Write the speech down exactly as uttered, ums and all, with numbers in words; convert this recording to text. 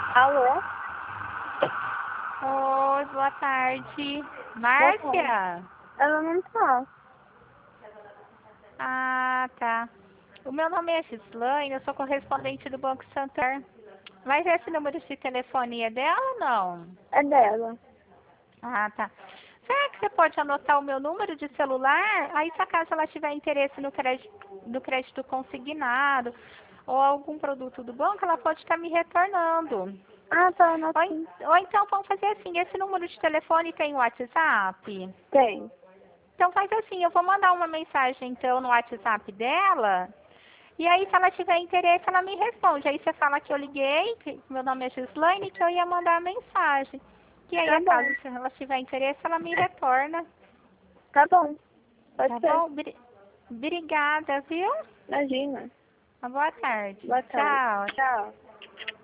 Alô? Oi, boa tarde. Boa tarde. Márcia? Ela não tá. Ah, tá. O meu nome é Gislaine, eu sou correspondente do Banco Santander. Mas esse número de telefone é dela ou não? É dela. Ah, tá. Será que você pode anotar o meu número de celular? Aí, se acaso ela tiver interesse no crédito, no crédito consignado ou algum produto do banco, ela pode estar me retornando. Ah, tá, não Ou, en- sim. ou então vamos fazer assim, esse número de telefone tem WhatsApp? Tem. Então faz assim, eu vou mandar uma mensagem então no WhatsApp dela, e aí se ela tiver interesse, ela me responde. Aí você fala que eu liguei, que meu nome é Gislaine, que eu ia mandar a mensagem. Que aí, Tá a caso bom. se ela tiver interesse, ela me retorna. Tá bom. Pode Tá ser. bom? Bri- Obrigada, viu? Imagina. Uma boa tarde. Boa tarde. Tchau. Tchau.